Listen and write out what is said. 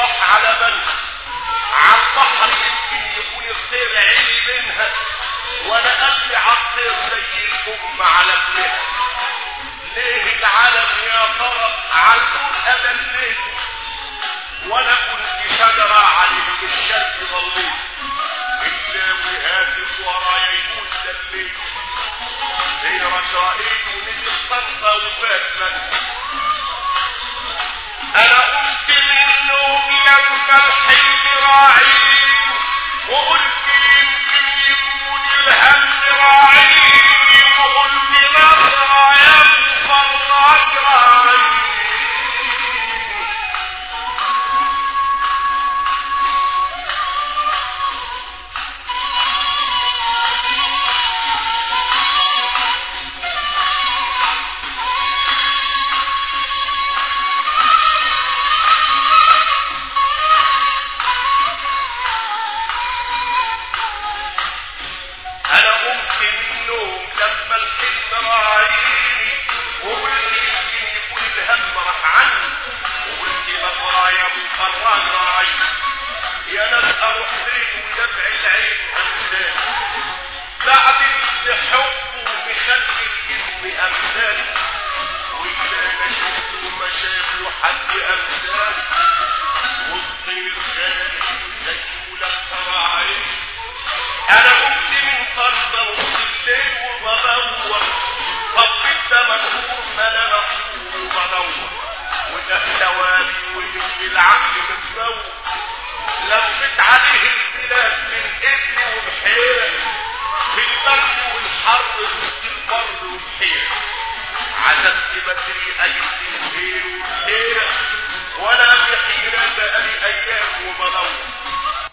اروح على بالها على البحر يمكن يكون الخير عيني منها، وانا قلبي عطير زي الام على ابنها. ليه العالم يا ترى على الكون امليت، وانا كنت شجرة عليه بالشرق ضليت، اللاوي هاتف ورايا يقول دليت، هي رشائد ونزل طنطا وفات منها. انا قمت من النوم لما الحلم راعيني، وقلت يمكن يكون الهم راعيني، وقلت نصرة يا مفرج راعيني. انا قمت من النوم لما الحلم راعيني، وقلت يمكن يكون الهم راح عني، وقلت نظرة يا مفرج راعيني. يا ناس اروح فين ودمع العين انساني، بعد اللي حبه بخلي الجسم امثالي، واللي انا شفته ما شافه حد امثالي، والطير غالي زي ولاد راعيني. انا قمت من طنطا نص الليل وبدور، طبيت ده مجهور ما انا مقهور وبدور، وده ثواني ويجي العقل متدور. لفت عليه البلاد من ابني وبحيره، في البرد والحر وسط البر والبحيره، عزمت بدري اجري سهير وبحيره، وانا بحيره بقالي ايام وبدور،